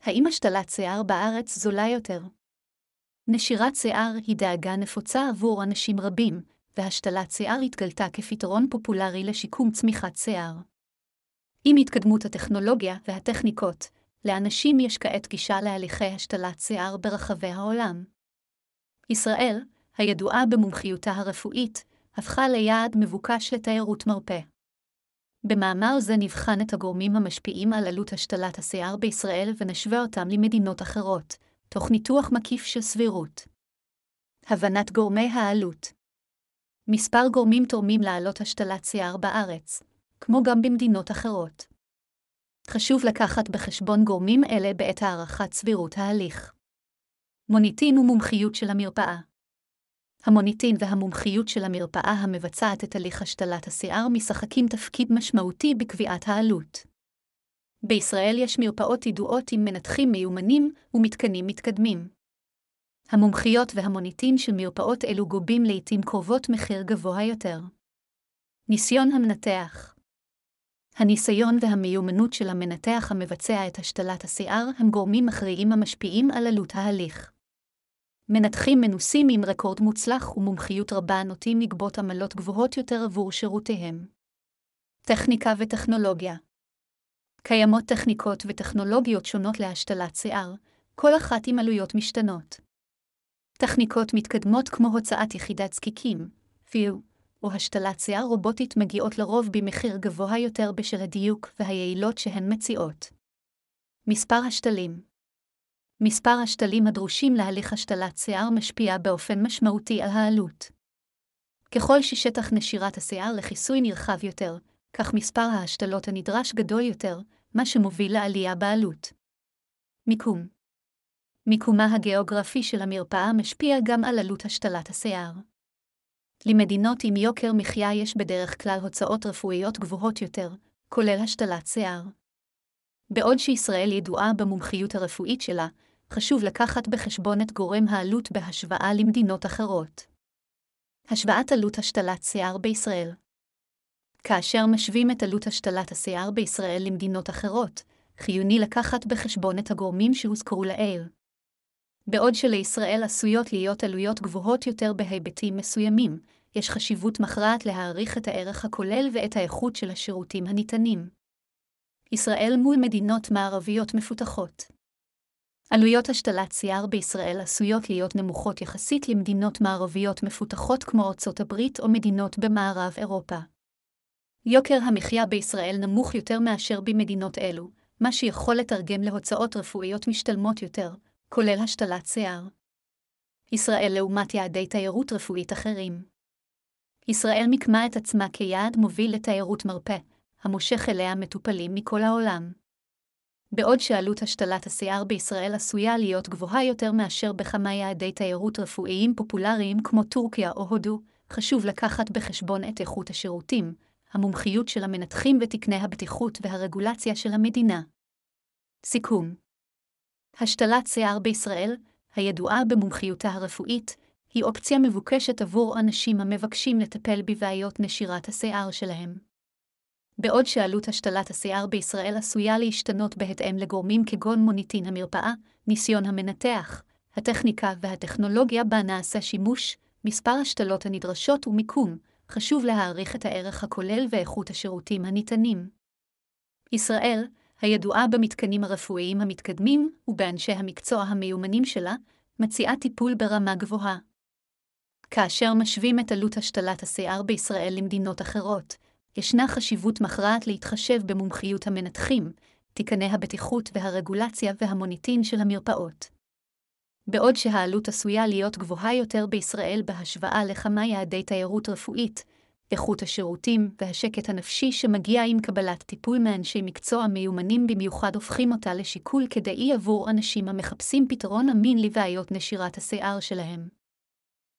האם השתלת שיער בארץ זולה יותר? נשירת שיער היא דאגה נפוצה עבור אנשים רבים, והשתלת שיער התגלתה כפתרון פופולרי לשיקום צמיחת שיער. עם התקדמות הטכנולוגיה והטכניקות, לאנשים יש כעת גישה להליכי השתלת שיער ברחבי העולם. ישראל, הידועה במומחיותה הרפואית, הפכה ליעד מבוקש לתיירות מרפא. במאמר זה נבחן את הגורמים המשפיעים על עלות השתלת השיער בישראל ונשווה אותם למדינות אחרות, תוך ניתוח מקיף של סבירות. הבנת גורמי העלות. מספר גורמים תורמים לעלות השתלת שיער בארץ, כמו גם במדינות אחרות. חשוב לקחת בחשבון גורמים אלה בעת הערכת סבירות ההליך. מוניטין ומומחיות של המרפאה. המוניטין והמומחיות של המרפאה המבצעת את הליך השתלת השיער משחקים תפקיד משמעותי בקביעת העלות. בישראל יש מרפאות ידועות עם מנתחים מיומנים ומתקנים מתקדמים. המומחיות והמוניטין של מרפאות אלו גובים לעתים קרובות מחיר גבוה יותר. ניסיון המנתח. הניסיון והמיומנות של המנתח המבצע את השתלת השיער הם גורמים מכריעים המשפיעים על עלות ההליך. מנתחים מנוסים עם רקורד מוצלח ומומחיות רבה נוטים לגבות עמלות גבוהות יותר עבור שירותיהם. טכניקה וטכנולוגיה. קיימות טכניקות וטכנולוגיות שונות להשתלת שיער, כל אחת עם עלויות משתנות. טכניקות מתקדמות כמו הוצאת יחידת זקיקים, או השתלת שיער רובוטית מגיעות לרוב במחיר גבוה יותר בשל הדיוק והיעילות שהן מציעות. מספר השתלים. מספר השתלים הדרושים להליך השתלת שיער משפיע באופן משמעותי על העלות. ככל ששטח נשירת השיער לכיסוי נרחב יותר, כך מספר ההשתלות הנדרש גדול יותר, מה שמוביל לעלייה בעלות. מיקום. מיקומה הגיאוגרפי של המרפאה משפיע גם על עלות השתלת השיער. למדינות עם יוקר מחיה יש בדרך כלל הוצאות רפואיות גבוהות יותר, כולל השתלת שיער. בעוד שישראל ידועה במומחיות הרפואית שלה, חשוב לקחת בחשבון את גורם העלות בהשוואה למדינות אחרות. השוואת עלות השתלת שיער בישראל. כאשר משווים את עלות השתלת השיער בישראל למדינות אחרות, חיוני לקחת בחשבון את הגורמים שהוזכרו לעיל. בעוד שלישראל עשויות להיות עלויות גבוהות יותר בהיבטים מסוימים, יש חשיבות מכרעת להעריך את הערך הכולל ואת האיכות של השירותים הניתנים. ישראל מול מדינות מערביות מפותחות. עלויות השתלת שיער בישראל עשויות להיות נמוכות יחסית למדינות מערביות מפותחות כמו ארצות הברית או מדינות במערב אירופה. יוקר המחיה בישראל נמוך יותר מאשר במדינות אלו, מה שיכול לתרגם להוצאות רפואיות משתלמות יותר, כולל השתלת שיער. ישראל לעומת יעדי תיירות רפואית אחרים. ישראל מיקמה את עצמה כיעד מוביל לתיירות מרפא, המושך אליה מטופלים מכל העולם. בעוד שעלות השתלת השיער בישראל עשויה להיות גבוהה יותר מאשר בכמה יעדי תיירות רפואיים פופולריים כמו טורקיה או הודו, חשוב לקחת בחשבון את איכות השירותים, המומחיות של המנתחים ותקני הבטיחות והרגולציה של המדינה. סיכום. השתלת שיער בישראל, הידועה במומחיותה הרפואית, היא אופציה מבוקשת עבור אנשים המבקשים לטפל בבעיות נשירת השיער שלהם. בעוד שעלות השתלת השיער בישראל עשויה להשתנות בהתאם לגורמים כגון מוניטין המרפאה, ניסיון המנתח, הטכניקה והטכנולוגיה בה נעשה שימוש, מספר השתלות הנדרשות ומיקום, חשוב להעריך את הערך הכולל ואיכות השירותים הניתנים. ישראל, הידועה במתקנים הרפואיים המתקדמים ובאנשי המקצוע המיומנים שלה, מציעה טיפול ברמה גבוהה. כאשר משווים את עלות השתלת השיער בישראל למדינות אחרות, ישנה חשיבות מכרעת להתחשב במומחיות המנתחים, תקני הבטיחות והרגולציה והמוניטין של המרפאות. בעוד שהעלות עשויה להיות גבוהה יותר בישראל בהשוואה לכמה יעדי תיירות רפואית, איכות השירותים והשקט הנפשי שמגיע עם קבלת טיפול מאנשי מקצוע מיומנים במיוחד הופכים אותה לשיקול כדאי עבור אנשים המחפשים פתרון אמין לבעיות נשירת השיער שלהם.